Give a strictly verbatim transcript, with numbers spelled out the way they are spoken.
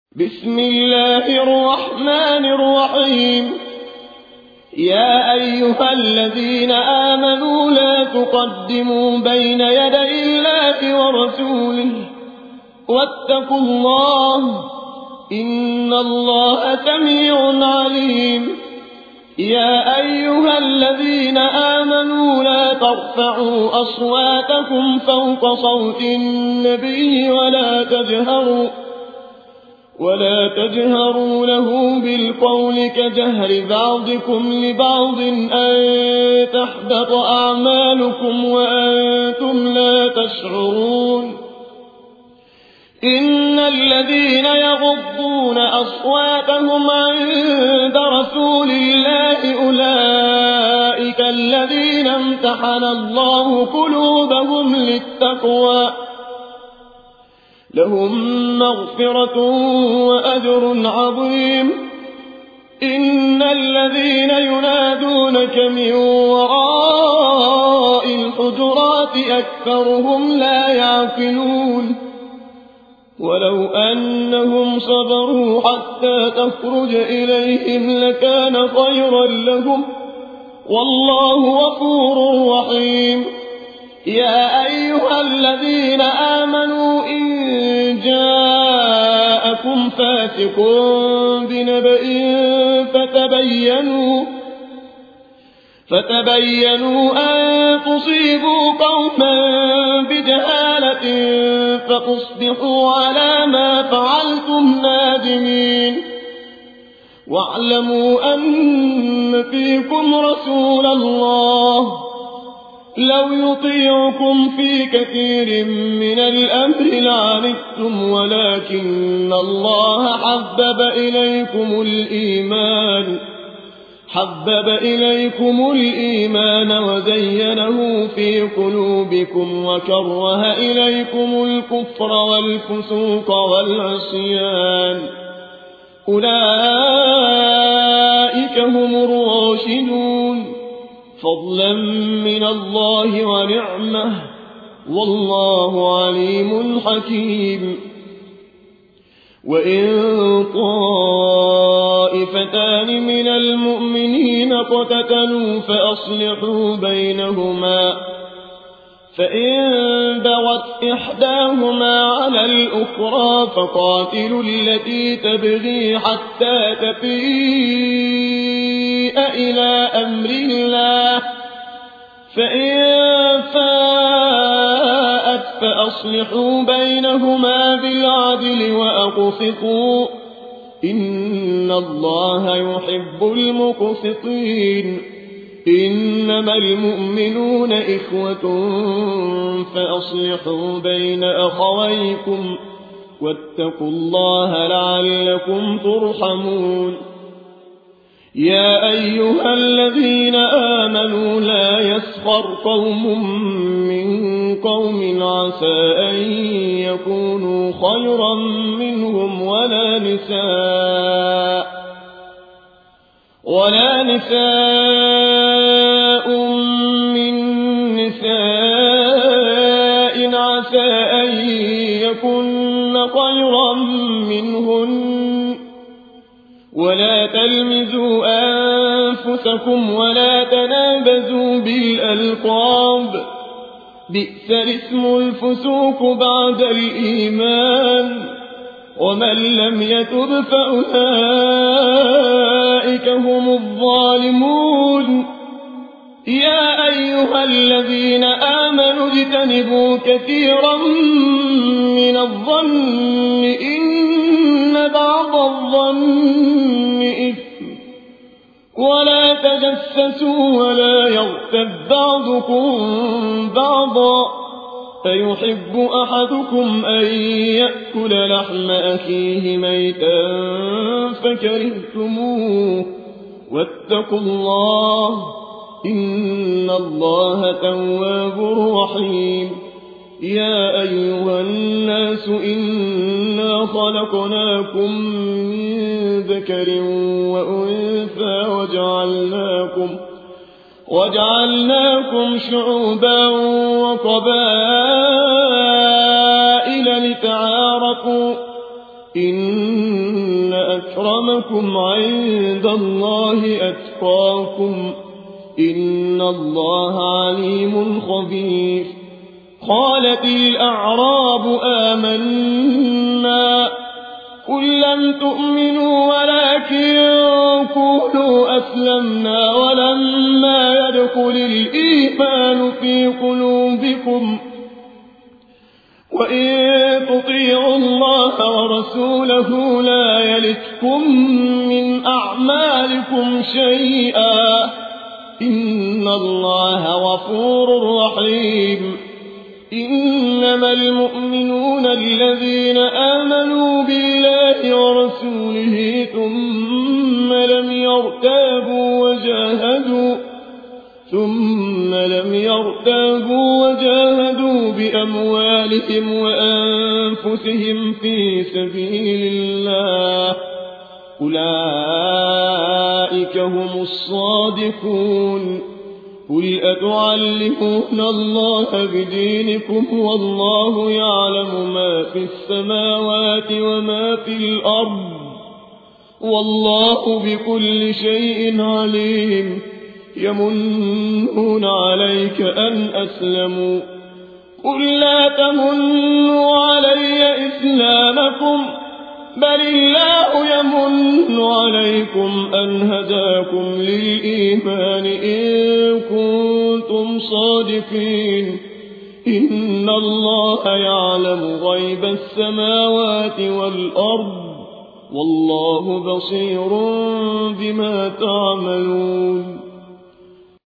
بسم الله الرحمن الرحيم. يا أيها الذين آمنوا لا تقدموا بين يدي الله ورسوله واتقوا الله إن الله سميع عليم. يا أيها الذين آمنوا لا ترفعوا أصواتكم فوق صوت النبي ولا تجهروا ولا تجهروا له بالقول كجهر بعضكم لبعض أن تحبط أعمالكم وأنتم لا تشعرون. إن الذين يغضون أصواتهم عند رسول الله أولئك الذين امتحن الله قلوبهم للتقوى لهم مغفرة وأجر عظيم. إن الذين ينادونك من وراء الحجرات أكثرهم لا يعقلون. ولو أنهم صبروا حتى تخرج إليهم لكان خيرا لهم والله غفور رحيم. يا أيها الذين آمنوا إن جاءكم فاسق بنبأ فتبينوا فتبينوا أن تصيبوا قوما بجهالة فتصبحوا على ما فعلتم نادمين. واعلموا أن فيكم رسول الله لو يطيعكم في كثير من الأمر لعنتم ولكن الله حبب إليكم الإيمان حبب إليكم الإيمان وزينه في قلوبكم وكره إليكم الكفر والفسوق والعصيان أولئك هم الراشدون فضلا من الله ونعمه والله عليم حكيم. وإن طائفتان من المؤمنين اقتتلوا فأصلحوا بينهما فإن بغت إحداهما على الأخرى فقاتلوا التي تبغي حتى تفيء إلى أمر الله فإن فاءت فأصلحوا بينهما بالعدل وأقسطوا إن الله يحب المقسطين. إنما المؤمنون إخوة فأصلحوا بين أخويكم واتقوا الله لعلكم ترحمون. يا أيها الذين آمنوا لا يسخر قوم من قوم عسى أن يكونوا خيرا منهم ولا نساء ولا نساء من نساء عسى أن يكن خيرا منهن ولا تلمزوا أنفسكم ولا تنابزوا بالألقاب بئس الاسم الفسوق بعد الإيمان ومن لم يتب فأولئك هم الظالمون. يا أيها الذين آمنوا اجتنبوا كثيرا من الظن إن بعض الظن إثم ولا تجسسوا ولا يغتب بعضكم بعضا أيحب أحدكم أن يأكل لحم أخيه ميتا فكرهتموه واتقوا الله إن الله تواب رحيم. يا أيها الناس إنا خلقناكم من ذكر وأنثى وجعلناكم وجعلناكم شعوبا وقبائل لتعارفوا إن أكرمكم عند الله أتقاكم إن الله عليم خبير. قالت الأعراب آمنا قل لم تؤمنوا ولكن قولوا أسلمنا ولما يدخل الإيمان في قلوبكم وإن تطيعوا الله ورسوله لا يلتكم من أعمالكم شيئا إن الله غفور رحيم. إنما المؤمنون الذين آمنوا بالله ورسوله ثم لم يرتابوا وجاهدوا ثم لم يرتابوا وجاهدوا بأموالهم وأنفسهم في سبيل الله أولئك هم الصادقون. قل أتعلمون الله بدينكم والله يعلم ما في السماوات وما في الأرض والله بكل شيء عليم. يمنون عليك أن أسلموا قل لا تمنوا علي إسلامكم بل الله يمن عليكم أن هداكم للإيمان إن كنتم صادقين. إن الله يعلم غيب السماوات والأرض والله بصير بما تعملون.